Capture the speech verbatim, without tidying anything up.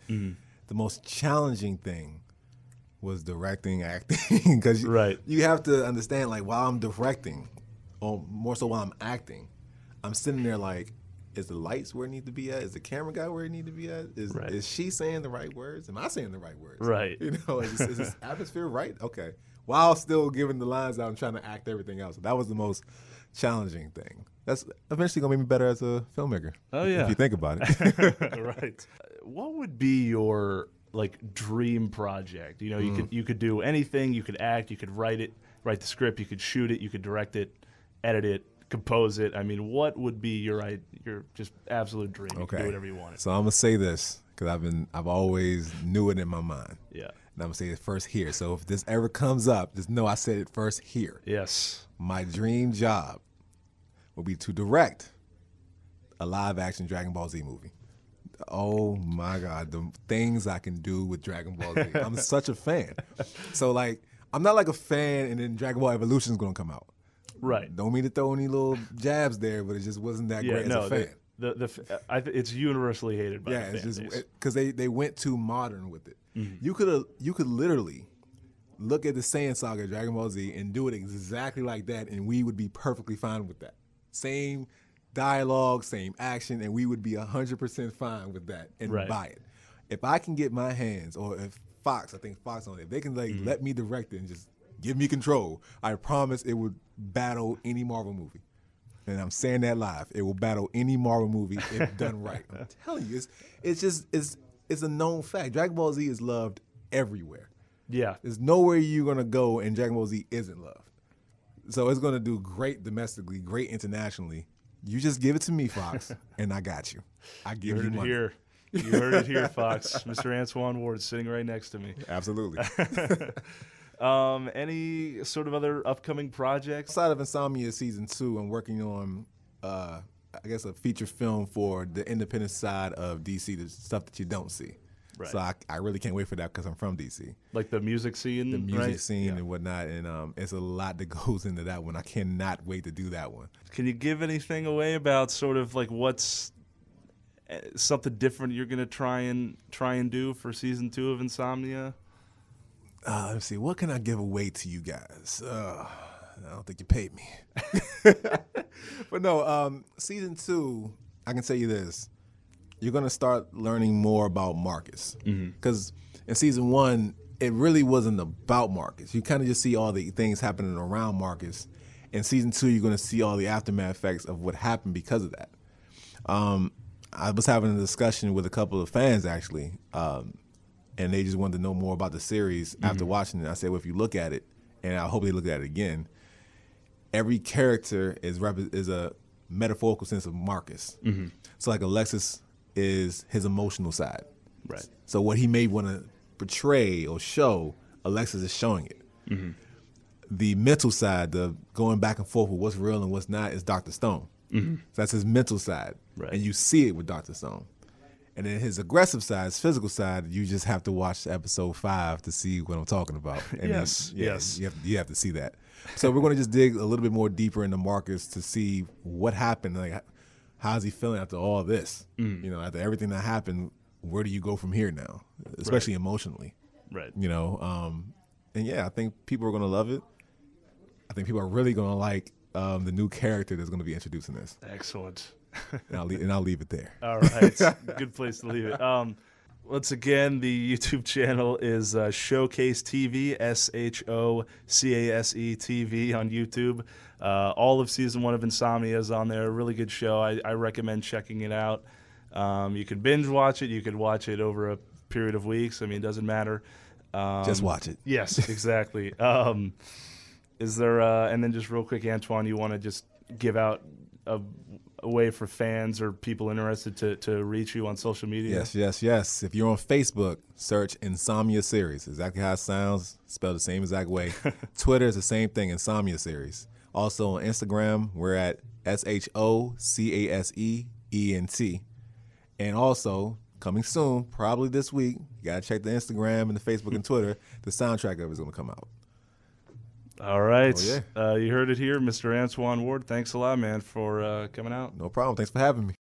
Mm. The most challenging thing was directing, acting, because Right. you have to understand, like, while I'm directing, or more so while I'm acting, I'm sitting there like, is the lights where it need to be at? Is the camera guy where it need to be at? Is Right. is she saying the right words? Am I saying the right words? Right. You know, is, is this atmosphere right? Okay. While still giving the lines out and trying to act everything else. So that was the most challenging thing. That's eventually gonna make me better as a filmmaker. Oh yeah. If you think about it. Right. What would be your like dream project? You know, you Mm. could you could do anything. You could act. You could write it, write the script. You could shoot it. You could direct it, edit it, compose it. I mean, what would be your i- your just absolute dream? You Okay. could do whatever you wanted. So I'm gonna say this because I've been I've always knew it in my mind. Yeah. And I'm gonna say it first here. So if this ever comes up, just know I said it first here. Yes. My dream job will be to direct a live action Dragon Ball Z movie. Oh my God, the things I can do with Dragon Ball Z. I'm such a fan. So like, I'm not like a fan and then Dragon Ball Evolution is gonna come out. Right. Don't mean to throw any little jabs there, but it just wasn't that Yeah. great No. as a fan. The the, the f- I th- it's universally hated by Yeah, the it's fan just base. because they, they went too modern with it. Mm-hmm. You could you could literally look at the Saiyan Saga Dragon Ball Z and do it exactly like that, and we would be perfectly fine with that. Same dialogue, same action, and we would be one hundred percent fine with that and Right. buy it. If I can get my hands, or if Fox, I think Fox on it, if they can like Mm-hmm. let me direct it and just give me control, I promise it would battle any Marvel movie. And I'm saying that live. It will battle any Marvel movie if done right. I'm telling you, it's it's just it's it's a known fact. Dragon Ball Z is loved everywhere. Yeah. There's nowhere you're gonna go and Dragon Ball Z isn't loved. So it's gonna do great domestically, great internationally. You just give it to me, Fox, and I got you. I You give heard you it money. here. You heard it here, Fox. Mister Antoine Ward sitting right next to me. Absolutely. Um, any sort of other upcoming projects? Outside of Insomnia season two, I'm working on, uh, I guess, a feature film for the independent side of D C, the stuff that you don't see. Right. So I, I really can't wait for that because I'm from D C. Like the music scene, The music right? scene Yeah. and whatnot, and um, it's a lot that goes into that one. I cannot wait to do that one. Can you give anything away about sort of like what's uh, something different you're gonna try and try and do for season two of Insomnia? Uh, let me see. What can I give away to you guys? Uh, I don't think you paid me. But no, um, season two, I can tell you this. You're going to start learning more about Marcus. Because in season one, it really wasn't about Marcus. You kind of just see all the things happening around Marcus. In season two, you're going to see all the aftermath effects of what happened because of that. Um, I was having a discussion with a couple of fans, actually, um, and they just wanted to know more about the series after watching it. I said, well, if you look at it, and I hope they look at it again, every character is rep- is a metaphorical sense of Marcus. So like Alexis is his emotional side. Right. So what he may want to portray or show, Alexis is showing it. The mental side, the going back and forth with what's real and what's not, is Doctor Stone. So that's his mental side. Right. And you see it with Doctor Stone. And then his aggressive side, his physical side, you just have to watch episode five to see what I'm talking about. And Yes, then, yeah, yes. You have, you have to see that. So we're going to just dig a little bit more deeper into Marcus to see what happened. Like, how's he feeling after all this? Mm. You know, after everything that happened, where do you go from here now? Especially emotionally. Right. You know, um, and yeah, I think people are going to love it. I think people are really going to like um, the new character that's going to be introduced in this. Excellent. And I'll, leave, and I'll leave it there. All right. Good place to leave it. Um, once again, the YouTube channel is uh, Showcase T V, S H O C A S E T V on YouTube. Uh, all of season one of Insomnia is on there. A really good show. I, I recommend checking it out. Um, you can binge watch it. You could watch it over a period of weeks. I mean, it doesn't matter. Um, Just watch it. Yes, exactly. um, is there, uh, and then just real quick, Antoine, you want to just give out a, a way for fans or people interested to, to reach you on social media? Yes, yes, yes. If you're on Facebook, search Insomnia Series. Exactly how it sounds, spelled the same exact way. Twitter is the same thing, Insomnia Series. Also on Instagram, we're at S H O C A S E E N T. And also, coming soon, probably this week, you got to check the Instagram and the Facebook and Twitter, the soundtrack of it is going to come out. All right. Oh, yeah. uh, you heard it here, Mister Antoine Ward. Thanks a lot, man, for uh, coming out. No problem. Thanks for having me.